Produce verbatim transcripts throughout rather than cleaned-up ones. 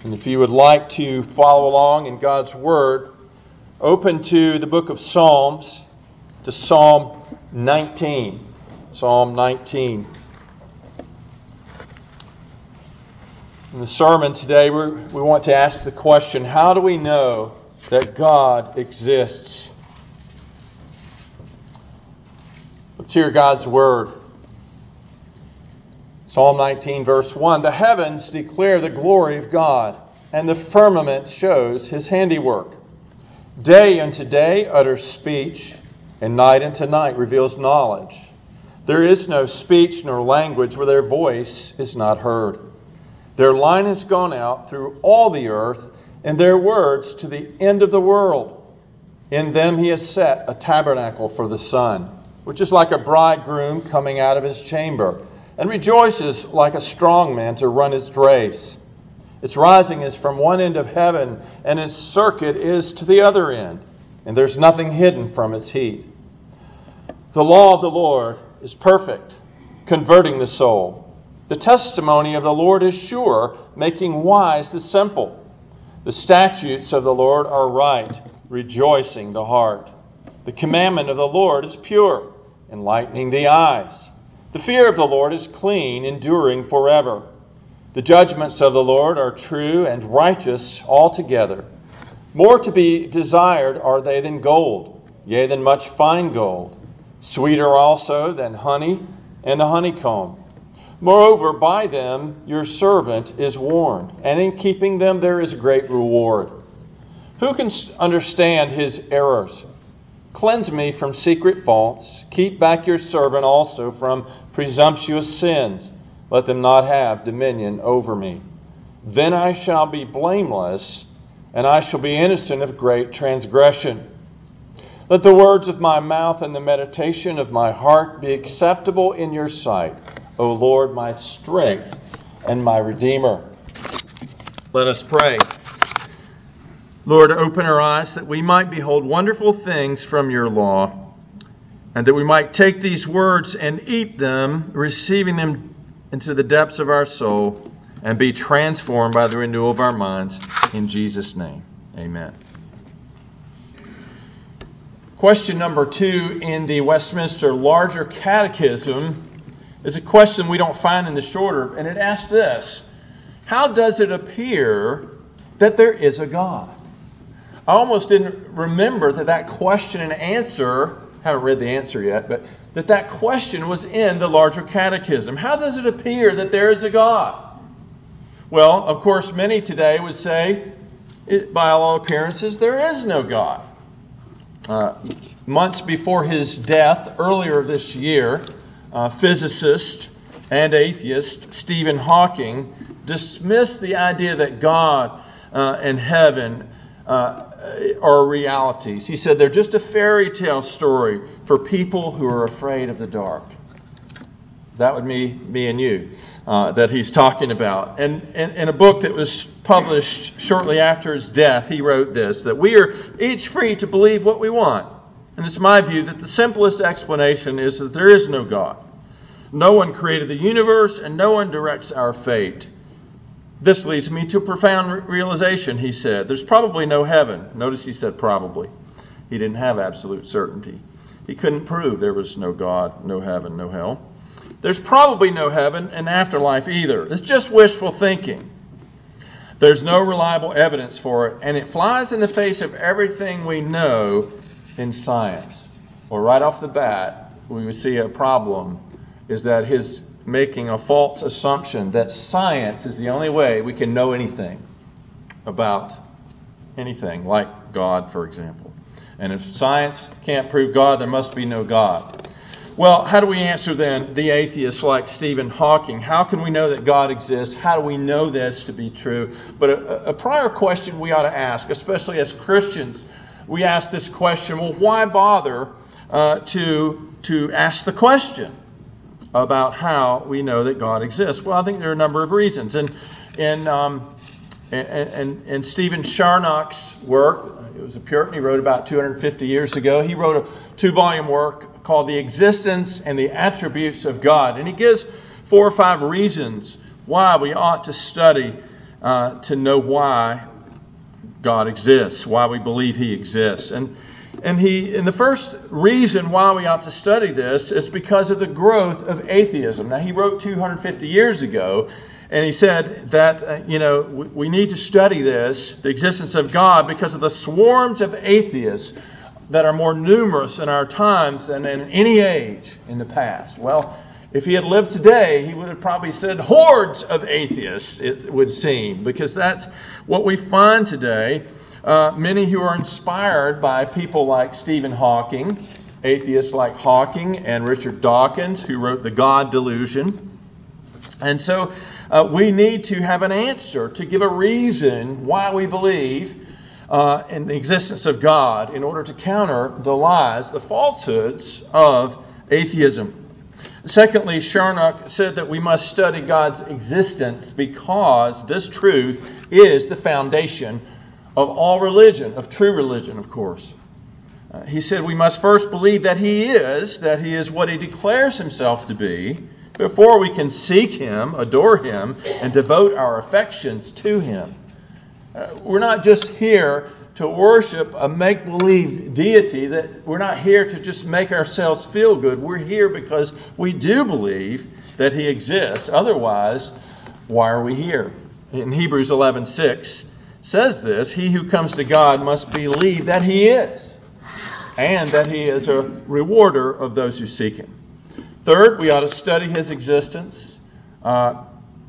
And if you would like to follow along in God's Word, open to the book of Psalms, to Psalm nineteen. Psalm nineteen. In the sermon today, we we want to ask the question, how do we know that God exists? Let's hear God's Word. Psalm nineteen, verse one. The heavens declare the glory of God, and the firmament shows His handiwork. Day unto day utters speech, and night unto night reveals knowledge. There is no speech nor language where their voice is not heard. Their line has gone out through all the earth, and their words to the end of the world. In them He has set a tabernacle for the sun, which is like a bridegroom coming out of his chamber, and rejoices like a strong man to run his race. Its rising is from one end of heaven, and its circuit is to the other end, and there's nothing hidden from its heat. The law of the Lord is perfect, converting the soul. The testimony of the Lord is sure, making wise the simple. The statutes of the Lord are right, rejoicing the heart. The commandment of the Lord is pure, enlightening the eyes. The fear of the Lord is clean, enduring forever. The judgments of the Lord are true and righteous altogether. More to be desired are they than gold, yea, than much fine gold. Sweeter also than honey and the honeycomb. Moreover, by them your servant is warned, and in keeping them there is great reward. Who can understand his errors? Cleanse me from secret faults. Keep back your servant also from presumptuous sins. Let them not have dominion over me. Then I shall be blameless, and I shall be innocent of great transgression. Let the words of my mouth and the meditation of my heart be acceptable in your sight, O Lord, my strength and my Redeemer. Let us pray. Lord, open our eyes that we might behold wonderful things from your law, and that we might take these words and eat them, receiving them into the depths of our soul, and be transformed by the renewal of our minds. In Jesus' name, amen. Question number two in the Westminster Larger Catechism is a question we don't find in the shorter, and it asks this: how does it appear that there is a God? I almost didn't remember that that question and answer, haven't read the answer yet, but that that question was in the Larger Catechism. How does it appear that there is a God? Well, of course, many today would say, it, by all appearances, there is no God. Uh, months before his death, earlier this year, uh, physicist and atheist Stephen Hawking dismissed the idea that God uh, and heaven uh, are realities. He said they're just a fairy tale story for people who are afraid of the dark. That would be me and you uh, that he's talking about. And in a book that was published shortly after his death, he wrote this, that we are each free to believe what we want. And it's my view that the simplest explanation is that there is no God. No one created the universe, and no one directs our fate. This leads me to a profound realization, he said. There's probably no heaven. Notice he said probably. He didn't have absolute certainty. He couldn't prove there was no God, no heaven, no hell. There's probably no heaven and afterlife either. It's just wishful thinking. There's no reliable evidence for it, and it flies in the face of everything we know in science. Well, right off the bat, we would see a problem is that his making a false assumption that science is the only way we can know anything about anything, like God, for example. And if science can't prove God, there must be no God. Well, how do we answer then the atheists like Stephen Hawking? How can we know that God exists? How do we know this to be true? But a, a prior question we ought to ask, especially as Christians, we ask this question, well, why bother uh, to, to ask the question about how we know that God exists? Well, I think there are a number of reasons. And in, um, and, and, and Stephen Charnock's work, it was a Puritan he wrote about two hundred fifty years ago, he wrote a two-volume work called The Existence and the Attributes of God. And he gives four or five reasons why we ought to study uh, to know why God exists, why we believe He exists. And and he and the first reason why we ought to study this is because of the growth of atheism. Now, he wrote two hundred fifty years ago, and he said that, uh, you know, we, we need to study this, the existence of God, because of the swarms of atheists that are more numerous in our times than in any age in the past. Well, if he had lived today, he would have probably said hordes of atheists, it would seem, because that's what we find today. Uh, many who are inspired by people like Stephen Hawking, atheists like Hawking, and Richard Dawkins, who wrote The God Delusion. And so uh, we need to have an answer to give a reason why we believe uh, in the existence of God in order to counter the lies, the falsehoods of atheism. Secondly, Charnock said that we must study God's existence because this truth is the foundation of all religion, of true religion, of course. Uh, he said we must first believe that He is, that He is what He declares Himself to be, before we can seek Him, adore Him, and devote our affections to Him. Uh, we're not just here to worship a make-believe deity, that we're not here to just make ourselves feel good. We're here because we do believe that He exists. Otherwise, why are we here? In Hebrews eleven six says this, "He who comes to God must believe that He is, and that He is a rewarder of those who seek Him." Third, we ought to study His existence uh,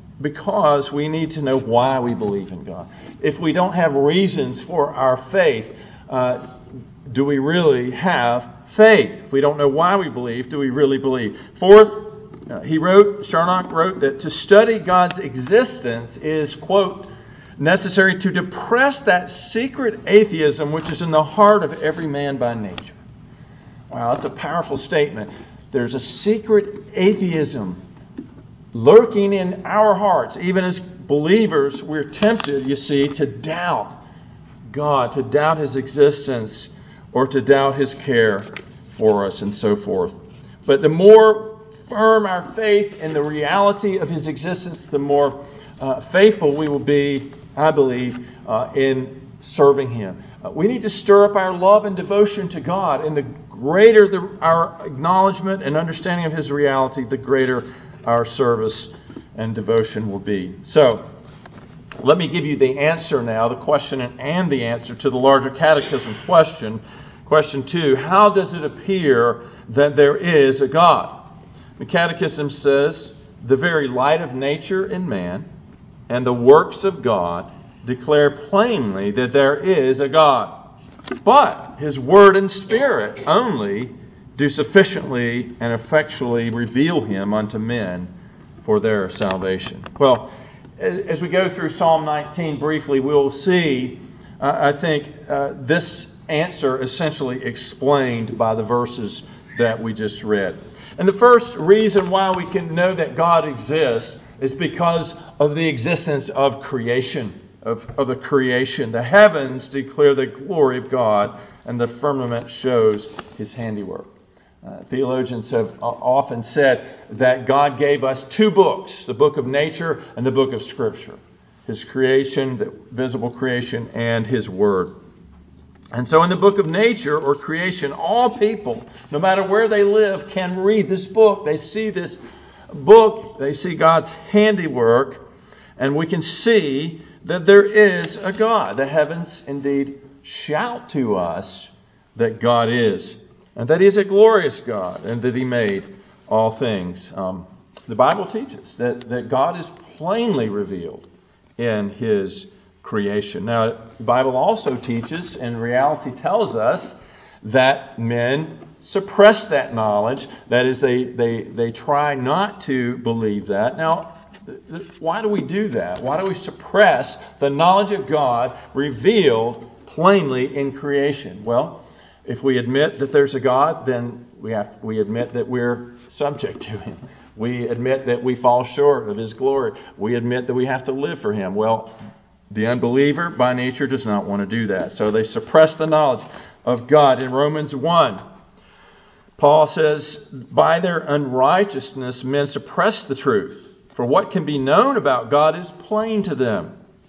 because we need to know why we believe in God. If we don't have reasons for our faith, uh, do we really have faith? If we don't know why we believe, do we really believe? Fourth, uh, he wrote, Charnock wrote, that to study God's existence is, quote, necessary to depress that secret atheism which is in the heart of every man by nature. Wow, that's a powerful statement. There's a secret atheism lurking in our hearts. Even as believers, we're tempted, you see, to doubt God, to doubt His existence, or to doubt His care for us, and so forth. But the more firm our faith in the reality of His existence, the more uh, faithful we will be, I believe, uh, in serving Him. Uh, we need to stir up our love and devotion to God, and the greater the, our acknowledgement and understanding of His reality, the greater our service and devotion will be. So, let me give you the answer now, the question and the answer to the larger catechism question. Question two, how does it appear that there is a God? The catechism says, the very light of nature in man and the works of God declare plainly that there is a God. But His Word and Spirit only do sufficiently and effectually reveal Him unto men for their salvation. Well, as we go through Psalm nineteen briefly, we'll see, uh, I think, uh, this answer essentially explained by the verses that we just read. And the first reason why we can know that God exists is because of the existence of creation, of, of the creation. The heavens declare the glory of God, and the firmament shows His handiwork. Uh, theologians have often said that God gave us two books, the book of nature and the book of Scripture. His creation, the visible creation, and His Word. And so in the book of nature or creation, all people, no matter where they live, can read this book. They see this book, they see God's handiwork, and we can see that there is a God. The heavens indeed shout to us that God is, and that He is a glorious God, and that He made all things. Um, the Bible teaches that, that God is plainly revealed in His creation. Now, the Bible also teaches, and reality tells us, that men suppress that knowledge. That is, they, they, they try not to believe that. Now, why do we do that? Why do we suppress the knowledge of God revealed plainly in creation? Well, if we admit that there's a God, then we have we admit that we're subject to Him. We admit that we fall short of His glory. We admit that we have to live for Him. Well, the unbeliever by nature does not want to do that. So they suppress the knowledge of God. In Romans one, Paul says, by their unrighteousness men suppress the truth. For what can be known about God is plain to them,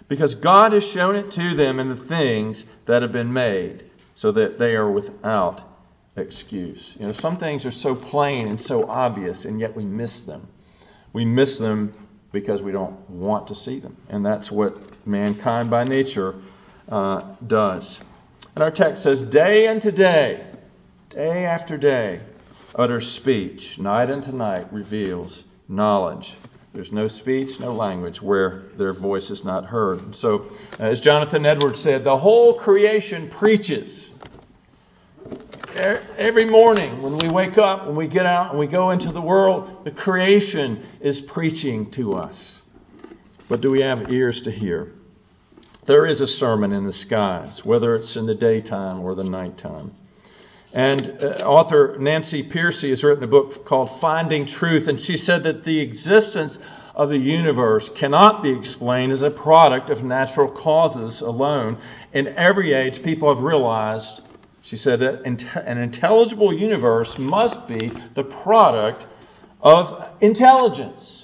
because God has shown it to them in the things that have been made, so that they are without excuse. You know, some things are so plain and so obvious, and yet we miss them. We miss them because we don't want to see them. And that's what mankind by nature uh, does. And our text says, day unto day, day after day, utters speech. Night unto night reveals knowledge. There's no speech, no language where their voice is not heard. And so, as Jonathan Edwards said, the whole creation preaches. Every morning when we wake up, when we get out and we go into the world, the creation is preaching to us. But do we have ears to hear? There is a sermon in the skies, whether it's in the daytime or the nighttime. And uh, author Nancy Pearcey has written a book called Finding Truth, and she said that the existence of the universe cannot be explained as a product of natural causes alone. In every age, people have realized, she said, that an intelligible universe must be the product of intelligence.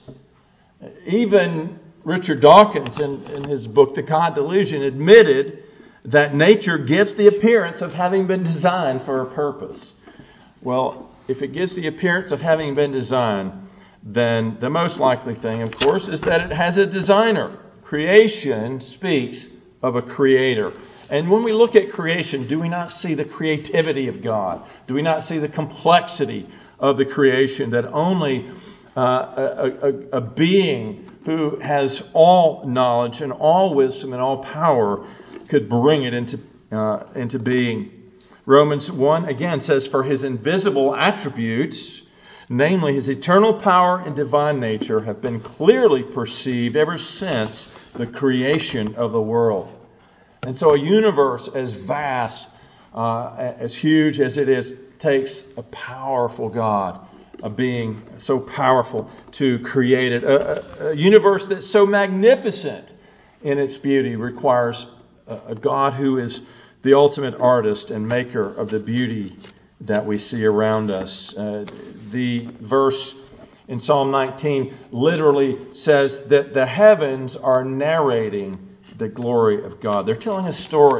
Even Richard Dawkins, in, in his book, The God Delusion, admitted that nature gives the appearance of having been designed for a purpose. Well, if it gives the appearance of having been designed, then the most likely thing, of course, is that it has a designer. Creation speaks of a creator. And when we look at creation, do we not see the creativity of God? Do we not see the complexity of the creation that only uh, a, a, a being who has all knowledge and all wisdom and all power could bring it into uh, into being? Romans one again says, for his invisible attributes, namely his eternal power and divine nature, have been clearly perceived ever since the creation of the world. And so a universe as vast, uh, as huge as it is, takes a powerful God, a being so powerful to create it. A, a, a universe that's so magnificent in its beauty requires a, a God who is the ultimate artist and maker of the beauty that we see around us. Uh, the verse in Psalm nineteen literally says that the heavens are narrating the glory of God. They're telling a story,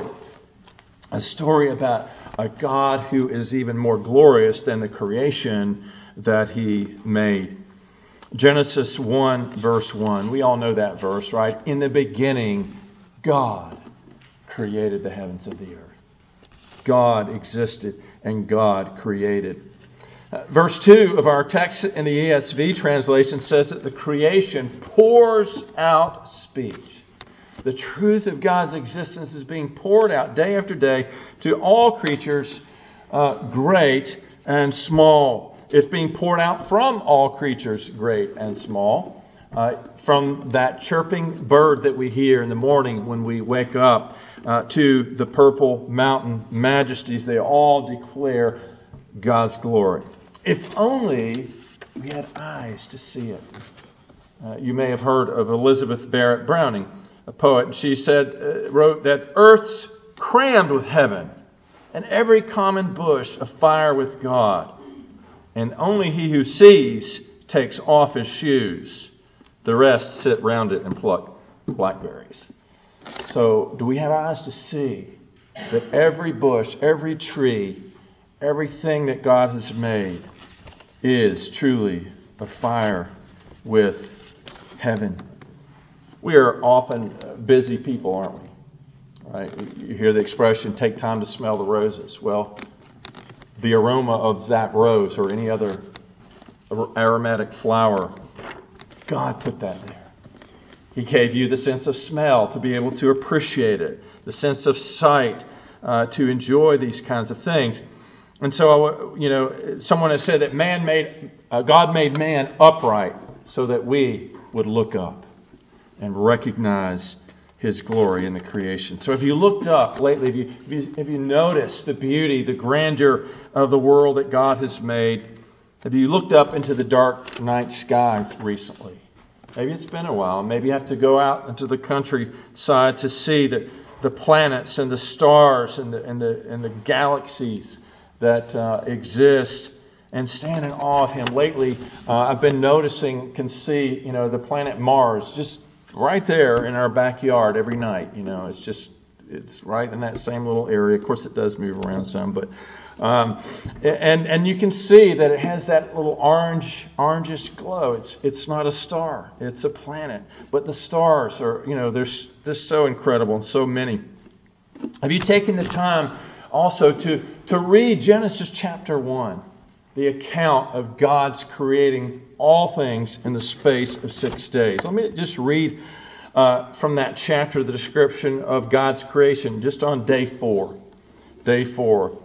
a story about a God who is even more glorious than the creation that He made. Genesis one, verse one. We all know that verse, right? In the beginning, God created the heavens and the earth. God existed and God created. Uh, verse two of our text in the E S V translation says that the creation pours out speech. The truth of God's existence is being poured out day after day to all creatures, uh, great and small. It's being poured out from all creatures, great and small. Uh, from that chirping bird that we hear in the morning when we wake up uh, to the purple mountain majesties, they all declare God's glory. If only we had eyes to see it. Uh, you may have heard of Elizabeth Barrett Browning, a poet. She said, uh, wrote that earth's crammed with heaven, and every common bush afire with God, and only he who sees takes off his shoes. The rest sit round it and pluck blackberries. So, do we have eyes to see that every bush, every tree, everything that God has made is truly afire with heaven? We are often busy people, aren't we? Right? You hear the expression, take time to smell the roses. Well, the aroma of that rose or any other aromatic flower, God put that there. He gave you the sense of smell to be able to appreciate it, the sense of sight uh, to enjoy these kinds of things. And so, you know, someone has said that man made, uh, God made man upright so that we would look up and recognize His glory in the creation. So if you looked up lately, if you, if you, if you noticed the beauty, the grandeur of the world that God has made, have you looked up into the dark night sky recently? Maybe it's been a while. Maybe you have to go out into the countryside to see the, the planets and the stars and the, and the, and the galaxies that uh, exist and stand in awe of Him. Lately, uh, I've been noticing, can see, you know, the planet Mars just right there in our backyard every night. You know, it's just, it's right in that same little area. Of course, it does move around some, but um, and and you can see that it has that little orange orangish glow. It's it's not a star, it's a planet. But the stars are, you know, they're just so incredible and so many. Have you taken the time also to to read Genesis chapter one, the account of God's creating all things in the space of six days? Let me just read uh, from that chapter the description of God's creation just on day four. Day four.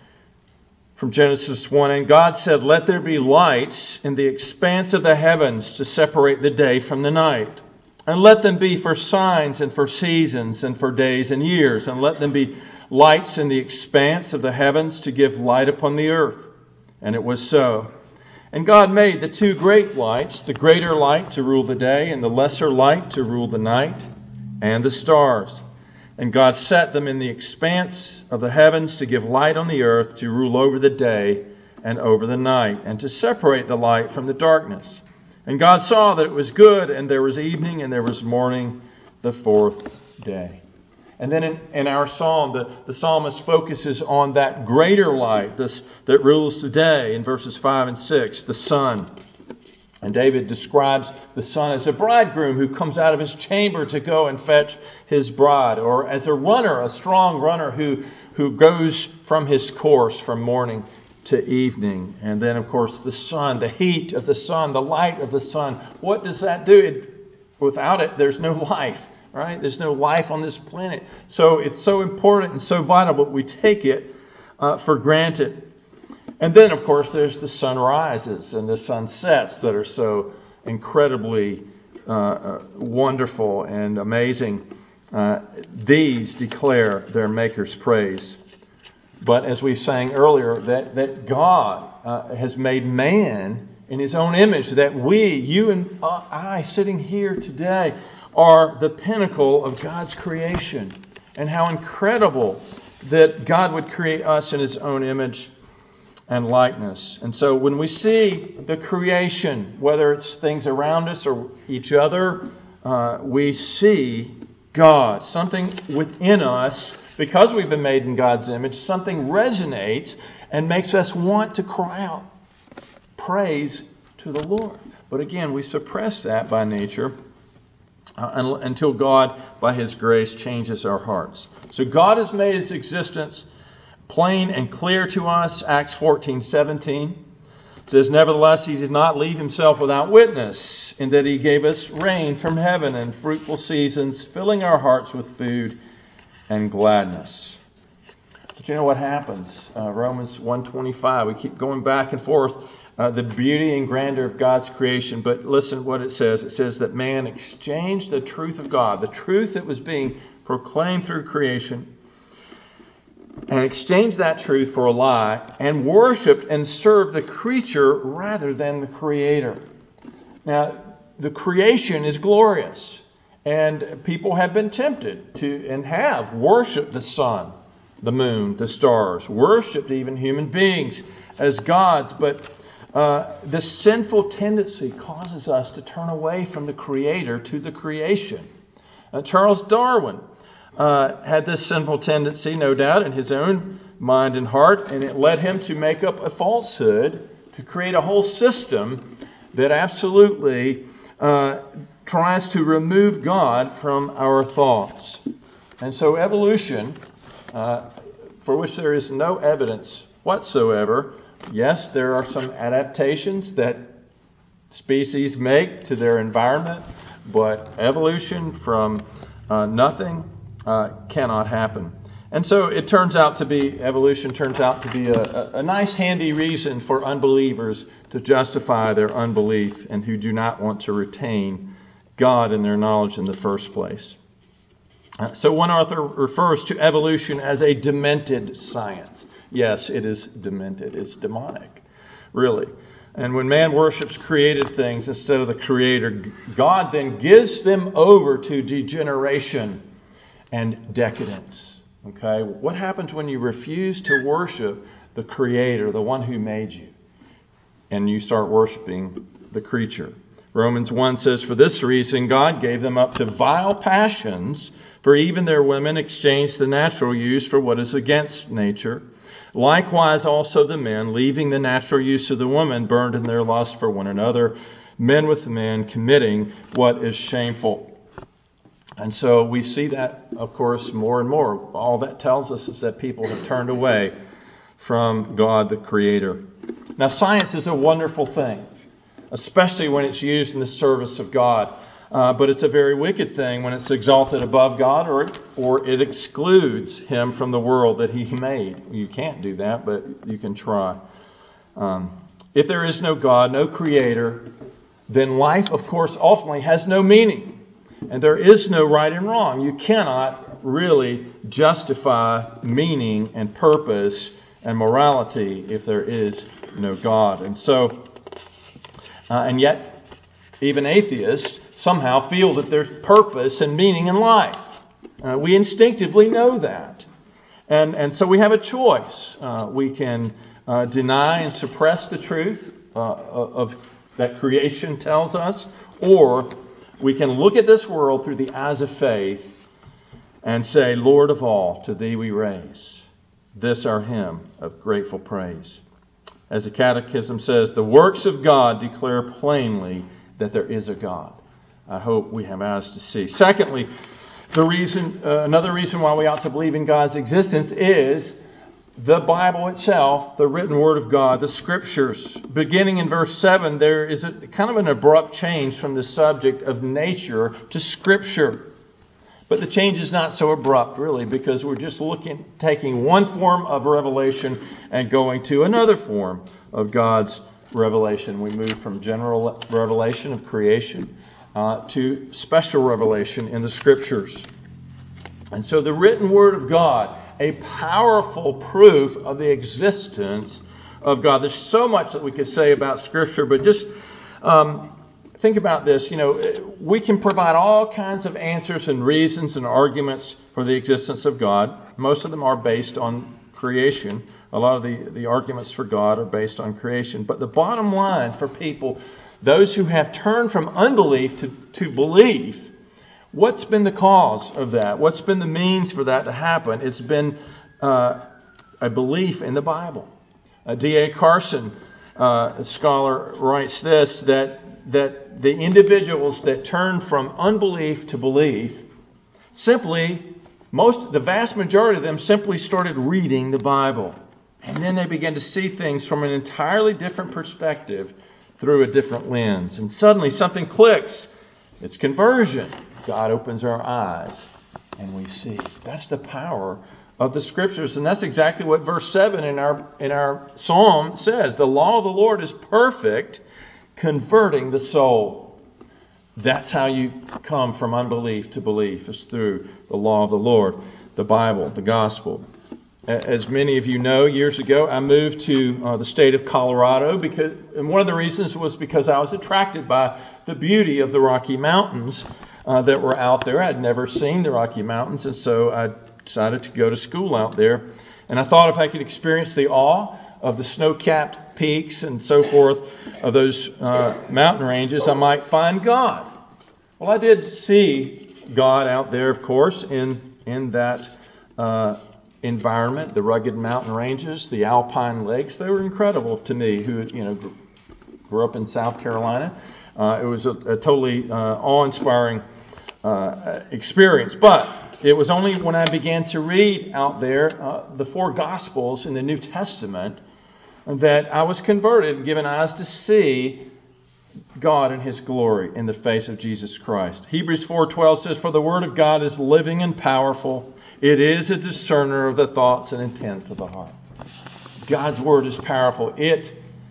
From Genesis one, and God said, "Let there be lights in the expanse of the heavens to separate the day from the night. And let them be for signs and for seasons and for days and years. And let them be lights in the expanse of the heavens to give light upon the earth." And it was so. And God made the two great lights, the greater light to rule the day and the lesser light to rule the night, and the stars. And God set them in the expanse of the heavens to give light on the earth, to rule over the day and over the night, and to separate the light from the darkness. And God saw that it was good, and there was evening, and there was morning, the fourth day. And then in, in our psalm, the, the psalmist focuses on that greater light this, that rules the day in verses five and six, the sun. And David describes the sun as a bridegroom who comes out of his chamber to go and fetch his bride, or as a runner, a strong runner who, who goes from his course from morning to evening. And then, of course, the sun, the heat of the sun, the light of the sun. What does that do? It, without it, there's no life, right? There's no life on this planet. So it's so important and so vital, but we take it uh, for granted. And then, of course, there's the sunrises and the sunsets that are so incredibly uh, uh, wonderful and amazing. Uh, these declare their Maker's praise. But as we sang earlier, that, that God uh, has made man in His own image, that we, you and uh, I, sitting here today, are the pinnacle of God's creation. And how incredible that God would create us in His own image and likeness. And so when we see the creation, whether it's things around us or each other, uh, we see God. Something within us, because we've been made in God's image, something resonates and makes us want to cry out praise to the Lord. But again, we suppress that by nature uh, until God, by His grace, changes our hearts. So God has made His existence plain and clear to us. Acts fourteen seventeen says, "Nevertheless, He did not leave Himself without witness, in that He gave us rain from heaven and fruitful seasons, filling our hearts with food and gladness." But you know what happens? Uh, Romans one twenty-five. We keep going back and forth. Uh, the beauty and grandeur of God's creation. But listen what it says. It says that man exchanged the truth of God, the truth that was being proclaimed through creation, and exchanged that truth for a lie, and worshipped and served the creature rather than the Creator. Now, the creation is glorious, and people have been tempted to, and have, worshipped the sun, the moon, the stars, worshipped even human beings as gods. But uh, the sinful tendency causes us to turn away from the Creator to the creation. Uh, Charles Darwin Uh, had this sinful tendency, no doubt, in his own mind and heart, and it led him to make up a falsehood, to create a whole system that absolutely uh, tries to remove God from our thoughts. And so evolution, uh, for which there is no evidence whatsoever, yes, there are some adaptations that species make to their environment, but evolution from uh, nothing Uh, cannot happen. And so it turns out to be, evolution turns out to be a, a, a nice handy reason for unbelievers to justify their unbelief and who do not want to retain God in their knowledge in the first place. Uh, so one author refers to evolution as a demented science. Yes, it is demented. It's demonic, really. And when man worships created things instead of the Creator, God then gives them over to degeneration and decadence. Okay? What happens when you refuse to worship the Creator, the one who made you, and you start worshiping the creature? Romans one says, "For this reason God gave them up to vile passions, for even their women exchanged the natural use for what is against nature. Likewise also the men, leaving the natural use of the woman, burned in their lust for one another, men with men, committing what is shameful." And so we see that, of course, more and more. All that tells us is that people have turned away from God the Creator. Now, science is a wonderful thing, especially when it's used in the service of God. Uh, but it's a very wicked thing when it's exalted above God, or, or it excludes Him from the world that He made. You can't do that, but you can try. Um, if there is no God, no Creator, then life, of course, ultimately has no meaning. And there is no right and wrong. You cannot really justify meaning and purpose and morality if there is no God. And so, uh, and yet, even atheists somehow feel that there's purpose and meaning in life. Uh, we instinctively know that. And, and so we have a choice. Uh, we can uh, deny and suppress the truth uh, of that creation tells us, or we can look at this world through the eyes of faith and say, "Lord of all, to Thee we raise this our hymn of grateful praise." As the Catechism says, the works of God declare plainly that there is a God. I hope we have eyes to see. Secondly, the reason, uh, another reason why we ought to believe in God's existence is the Bible itself, the written Word of God, the Scriptures. Beginning in verse seven, there is a kind of an abrupt change from the subject of nature to Scripture. But the change is not so abrupt, really, because we're just looking, taking one form of revelation and going to another form of God's revelation. We move from general revelation of creation uh, to special revelation in the Scriptures. And so the written Word of God, a powerful proof of the existence of God. There's so much that we could say about Scripture, but just um, think about this. You know, we can provide all kinds of answers and reasons and arguments for the existence of God. Most of them are based on creation. A lot of the, the arguments for God are based on creation. But the bottom line for people, those who have turned from unbelief to, to belief, what's been the cause of that? What's been the means for that to happen? It's been uh, a belief in the Bible. Uh, D A Carson, uh, a scholar, writes this, that, that the individuals that turn from unbelief to belief simply, most, the vast majority of them simply started reading the Bible. And then they began to see things from an entirely different perspective through a different lens. And suddenly something clicks. It's conversion. God opens our eyes and we see. That's the power of the Scriptures. And that's exactly what verse seven in our in our psalm says. The law of the Lord is perfect, converting the soul. That's how you come from unbelief to belief, is through the law of the Lord, the Bible, the gospel. As many of you know, years ago I moved to uh, the state of Colorado, because, and one of the reasons was because I was attracted by the beauty of the Rocky Mountains uh, that were out there. I'd never seen the Rocky Mountains, and so I decided to go to school out there. And I thought if I could experience the awe of the snow-capped peaks and so forth of those uh, mountain ranges, I might find God. Well, I did see God out there, of course, in in that uh environment, the rugged mountain ranges, the alpine lakes. They were incredible to me, who you know grew up in South Carolina. Uh, it was a, a totally uh, awe-inspiring uh, experience. But it was only when I began to read out there uh, the four Gospels in the New Testament that I was converted and given eyes to see God in His glory in the face of Jesus Christ. Hebrews four twelve says, "For the Word of God is living and powerful. It is a discerner of the thoughts and intents of the heart." God's Word is powerful. It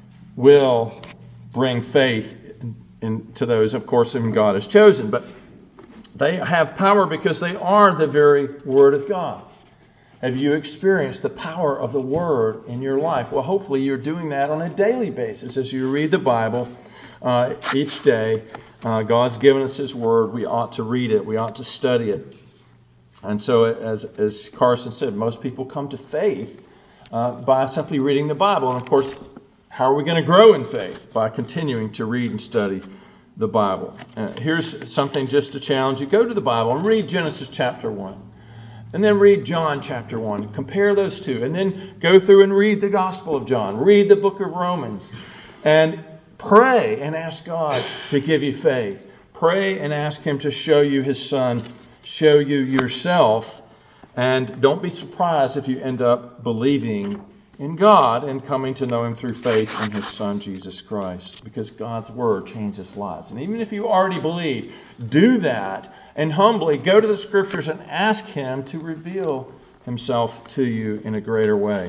will bring faith in, in, to those, of course, whom God has chosen. But they have power because they are the very Word of God. Have you experienced the power of the Word in your life? Well, hopefully you're doing that on a daily basis as you read the Bible uh, each day. Uh, God's given us His Word. We ought to read it. We ought to study it. And so, as as Carson said, most people come to faith uh, by simply reading the Bible. And of course, how are we going to grow in faith? By continuing to read and study the Bible. Uh, here's something just to challenge you. Go to the Bible and read Genesis chapter one. And then read John chapter one. Compare those two. And then go through and read the Gospel of John. Read the book of Romans. And pray and ask God to give you faith. Pray and ask Him to show you His Son, show you yourself. And don't be surprised if you end up believing in God and coming to know Him through faith in His Son, Jesus Christ. Because God's Word changes lives. And even if you already believe, do that and humbly go to the Scriptures and ask Him to reveal Himself to you in a greater way.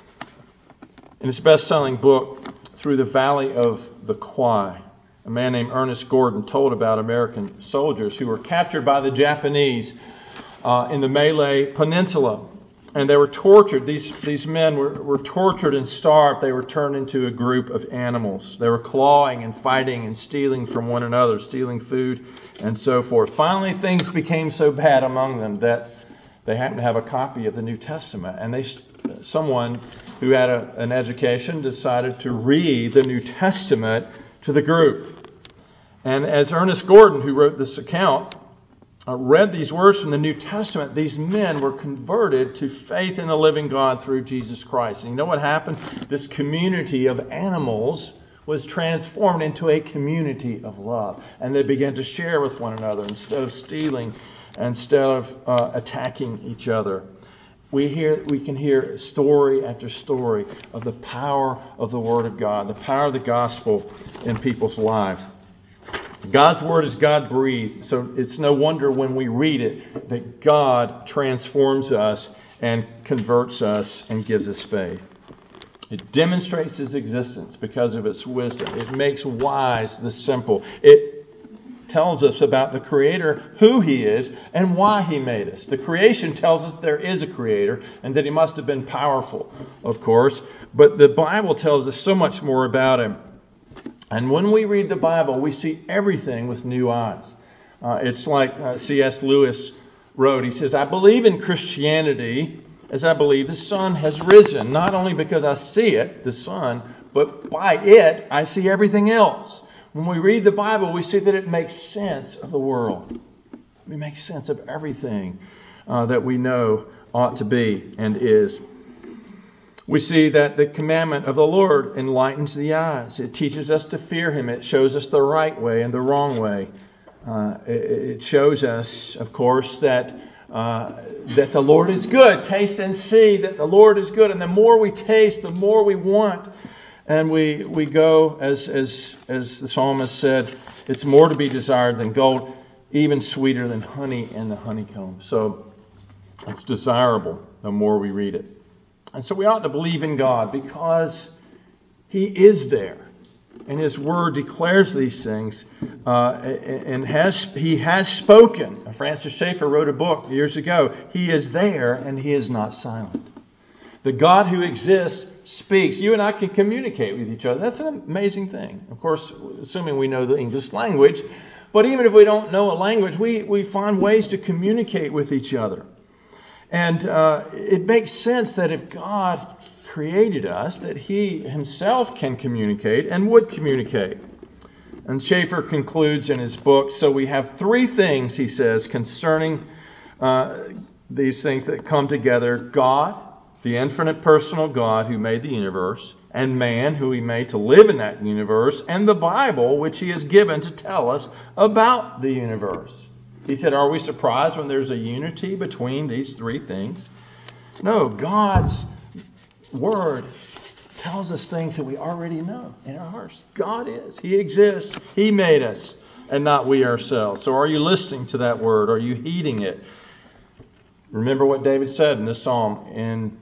In his best-selling book, Through the Valley of the Kwai, a man named Ernest Gordon told about American soldiers who were captured by the Japanese uh, in the Malay Peninsula. And they were tortured. These, these men were, were tortured and starved. They were turned into a group of animals. They were clawing and fighting and stealing from one another, stealing food and so forth. Finally, things became so bad among them that they happened to have a copy of the New Testament. And they, someone who had a, an education decided to read the New Testament to the group. And as Ernest Gordon, who wrote this account, Uh, read these words from the New Testament, these men were converted to faith in the living God through Jesus Christ. And you know what happened? This community of animals was transformed into a community of love. And they began to share with one another instead of stealing, instead of uh, attacking each other. We hear, we can hear story after story of the power of the Word of God, the power of the gospel in people's lives. God's Word is God-breathed, so it's no wonder when we read it that God transforms us and converts us and gives us faith. It demonstrates His existence because of its wisdom. It makes wise the simple. It tells us about the Creator, who He is, and why He made us. The creation tells us there is a Creator and that He must have been powerful, of course, but the Bible tells us so much more about Him. And when we read the Bible, we see everything with new eyes. Uh, it's like uh, C S Lewis wrote. He says, I believe in Christianity as I believe the sun has risen. Not only because I see it, the sun, but by it, I see everything else. When we read the Bible, we see that it makes sense of the world. It makes sense of everything uh, that we know ought to be and is. We see that the commandment of the Lord enlightens the eyes. It teaches us to fear Him. It shows us the right way and the wrong way. Uh, it, it shows us, of course, that uh, that the Lord is good. Taste and see that the Lord is good. And the more we taste, the more we want. And we we go, as as as the psalmist said, it's more to be desired than gold, even sweeter than honey in the honeycomb. So it's desirable the more we read it. And so we ought to believe in God because He is there. And His Word declares these things. Uh, and has He has spoken. Francis Schaeffer wrote a book years ago. He is there and He is not silent. The God who exists speaks. You and I can communicate with each other. That's an amazing thing. Of course, assuming we know the English language. But even if we don't know a language, we, we find ways to communicate with each other. And uh, it makes sense that if God created us, that He Himself can communicate and would communicate. And Schaeffer concludes in his book, so we have three things, he says, concerning uh, these things that come together. God, the infinite personal God who made the universe, and man who He made to live in that universe, and the Bible which He has given to tell us about the universe. He said, are we surprised when there's a unity between these three things? No, God's Word tells us things that we already know in our hearts. God is. He exists. He made us, and not we ourselves. So are you listening to that Word? Are you heeding it? Remember what David said in this psalm, in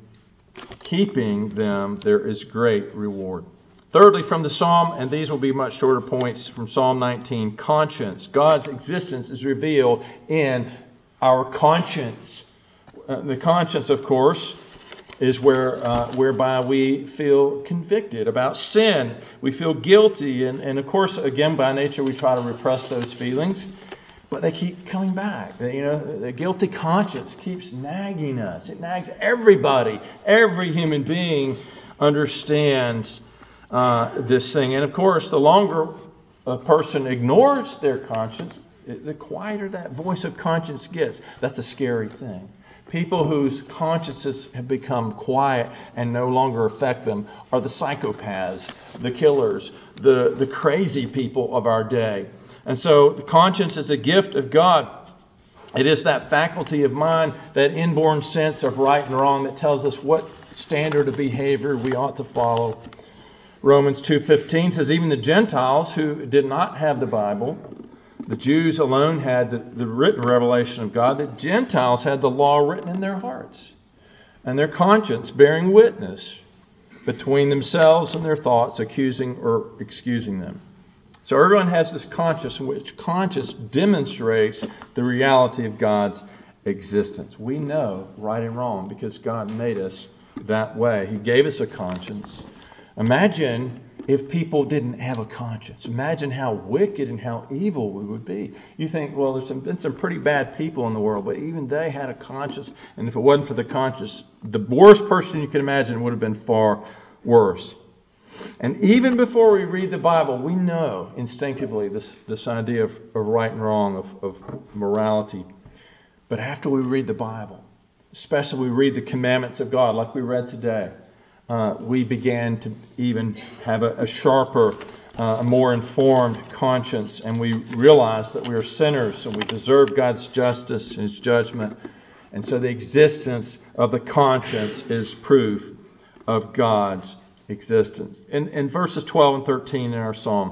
keeping them there is great reward. Thirdly, from the psalm, and these will be much shorter points, from Psalm nineteen, conscience. God's existence is revealed in our conscience. Uh, the conscience, of course, is where uh, whereby we feel convicted about sin. We feel guilty, and, and of course, again, by nature, we try to repress those feelings, but they keep coming back. They, you know, the guilty conscience keeps nagging us. It nags everybody. Every human being understands Uh, this thing. And of course, the longer a person ignores their conscience, the quieter that voice of conscience gets. That's a scary thing. People whose consciences have become quiet and no longer affect them are the psychopaths, the killers, the, the crazy people of our day. And so the conscience is a gift of God. It is that faculty of mind, that inborn sense of right and wrong that tells us what standard of behavior we ought to follow. Romans two fifteen says even the Gentiles who did not have the Bible, the Jews alone had the, the written revelation of God. The Gentiles had the law written in their hearts and their conscience bearing witness between themselves and their thoughts, accusing or excusing them. So everyone has this conscience, which conscience demonstrates the reality of God's existence. We know right and wrong because God made us that way. He gave us a conscience. Imagine if people didn't have a conscience. Imagine how wicked and how evil we would be. You think, well, there's some, been some pretty bad people in the world, but even they had a conscience. And if it wasn't for the conscience, the worst person you could imagine would have been far worse. And even before we read the Bible, we know instinctively this, this idea of, of right and wrong, of, of morality. But after we read the Bible, especially we read the commandments of God like we read today, Uh, we began to even have a, a sharper, uh, a more informed conscience, and we realize that we are sinners and we deserve God's justice and His judgment. And so the existence of the conscience is proof of God's existence. In, in verses twelve and thirteen in our psalm,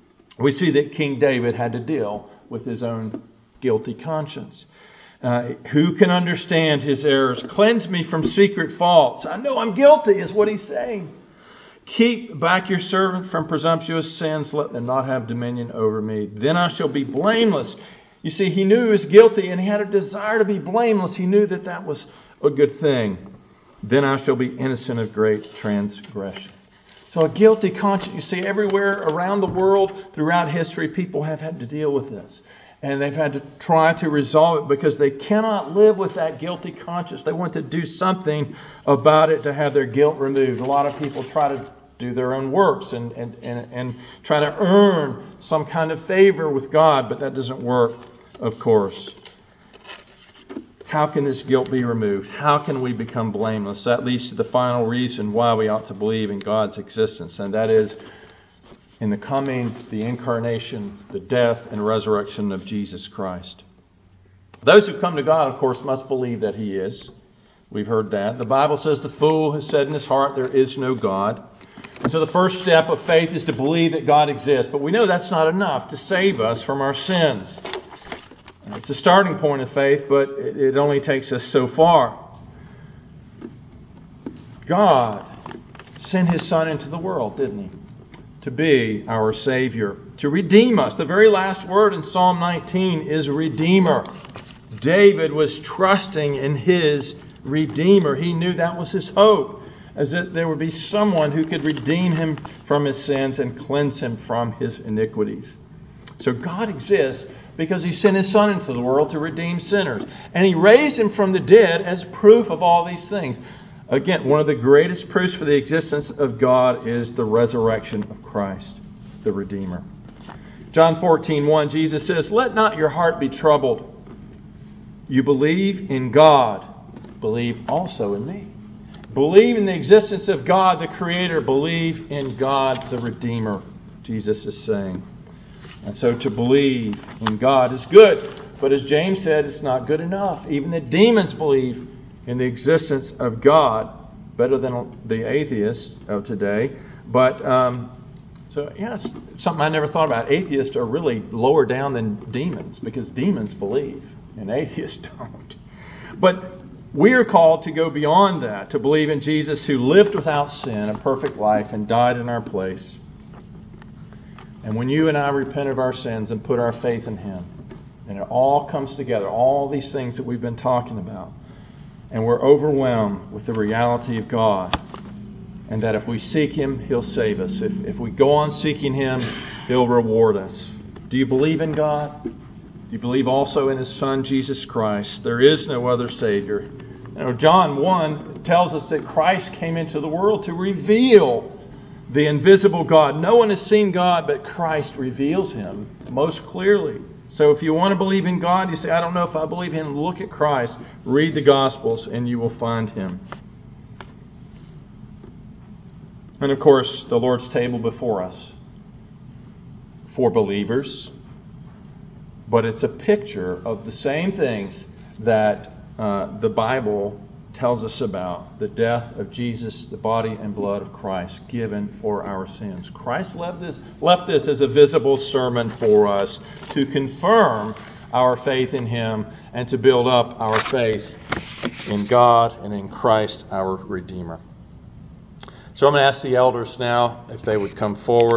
we see that King David had to deal with his own guilty conscience. Uh, who can understand his errors? Cleanse me from secret faults. I know I'm guilty is what he's saying. Keep back your servant from presumptuous sins. Let them not have dominion over me. Then I shall be blameless. You see, he knew he was guilty and he had a desire to be blameless. He knew that that was a good thing. Then I shall be innocent of great transgression. So a guilty conscience, you see, everywhere around the world, throughout history, people have had to deal with this. And they've had to try to resolve it because they cannot live with that guilty conscience. They want to do something about it to have their guilt removed. A lot of people try to do their own works and, and, and, and try to earn some kind of favor with God, but that doesn't work, of course. How can this guilt be removed? How can we become blameless? That leads to the final reason why we ought to believe in God's existence, and that is in the coming, the incarnation, the death and resurrection of Jesus Christ. Those who come to God, of course, must believe that He is. We've heard that. The Bible says the fool has said in his heart there is no God. And so the first step of faith is to believe that God exists. But we know that's not enough to save us from our sins. It's a starting point of faith, but it only takes us so far. God sent His Son into the world, didn't He? To be our Savior, to redeem us. The very last word in Psalm nineteen is Redeemer. David was trusting in his Redeemer. He knew that was his hope, as that there would be someone who could redeem him from his sins and cleanse him from his iniquities. So God exists because He sent His Son into the world to redeem sinners. And He raised Him from the dead as proof of all these things. Again, one of the greatest proofs for the existence of God is the resurrection of Christ, the Redeemer. John fourteen one, Jesus says, "Let not your heart be troubled. You believe in God, believe also in me." Believe in the existence of God, the Creator. Believe in God, the Redeemer, Jesus is saying. And so to believe in God is good. But as James said, it's not good enough. Even the demons believe in the existence of God, better than the atheists of today. But, um, so, yeah, it's something I never thought about. Atheists are really lower down than demons because demons believe and atheists don't. But we are called to go beyond that, to believe in Jesus who lived without sin, a perfect life, and died in our place. And when you and I repent of our sins and put our faith in Him, and it all comes together, all these things that we've been talking about, and we're overwhelmed with the reality of God, and that if we seek Him, He'll save us. If, if we go on seeking Him, He'll reward us. Do you believe in God? Do you believe also in His Son, Jesus Christ? There is no other Savior. You know, John one tells us that Christ came into the world to reveal the invisible God. No one has seen God, but Christ reveals him most clearly. So if you want to believe in God, you say, I don't know if I believe in him. Look at Christ. Read the Gospels and you will find him. And of course, the Lord's table before us for believers. But it's a picture of the same things that uh, the Bible tells us about. The death of Jesus, the body and blood of Christ given for our sins. Christ left this, left this as a visible sermon for us to confirm our faith in him and to build up our faith in God and in Christ our Redeemer. So I'm going to ask the elders now if they would come forward.